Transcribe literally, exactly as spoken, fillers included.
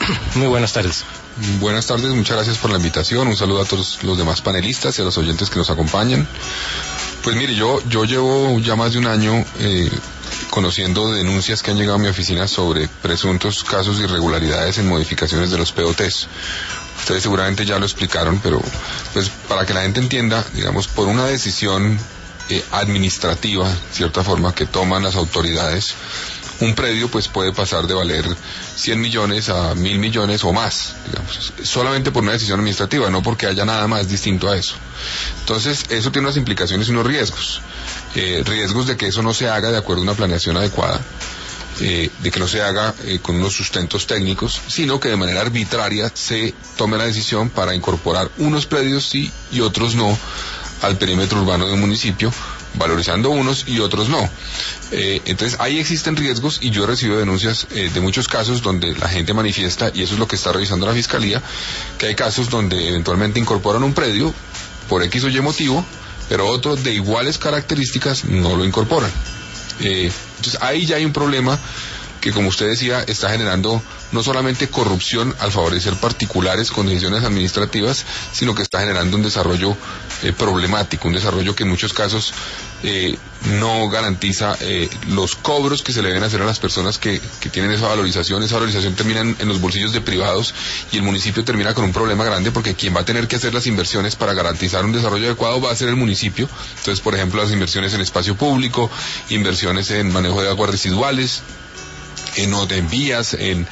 Muy buenas tardes. Buenas tardes, muchas gracias por la invitación. Un saludo a todos los demás panelistas y a los oyentes que nos acompañan. Pues mire, yo, yo llevo ya más de un año eh, conociendo denuncias que han llegado a mi oficina sobre presuntos casos de irregularidades en modificaciones de los P O Ts. Ustedes seguramente ya lo explicaron, pero pues para que la gente entienda, digamos, por una decisión eh, administrativa, de cierta forma, que toman las autoridades, un predio pues puede pasar de valer cien millones a mil millones o más, digamos, solamente por una decisión administrativa, no porque haya nada más distinto a eso. Entonces, eso tiene unas implicaciones y unos riesgos. Eh, riesgos de que eso no se haga de acuerdo a una planeación adecuada, eh, de que no se haga eh, con unos sustentos técnicos, sino que de manera arbitraria se tome la decisión para incorporar unos predios sí y otros no al perímetro urbano de un municipio, valorizando unos y otros no. Eh, entonces ahí existen riesgos y yo he recibido denuncias eh, de muchos casos donde la gente manifiesta, y eso es lo que está revisando la Fiscalía, que hay casos donde eventualmente incorporan un predio por X o Y motivo, pero otros de iguales características no lo incorporan. Eh, entonces ahí ya hay un problema que, como usted decía, está generando no solamente corrupción al favorecer particulares con decisiones administrativas, sino que está generando un desarrollo eh, problemático, un desarrollo que en muchos casos eh, no garantiza eh, los cobros que se le deben hacer a las personas que, que tienen esa valorización. Esa valorización termina en, en los bolsillos de privados y el municipio termina con un problema grande, porque quien va a tener que hacer las inversiones para garantizar un desarrollo adecuado va a ser el municipio. Entonces, por ejemplo, las inversiones en espacio público, inversiones en manejo de aguas residuales, en, de vías, en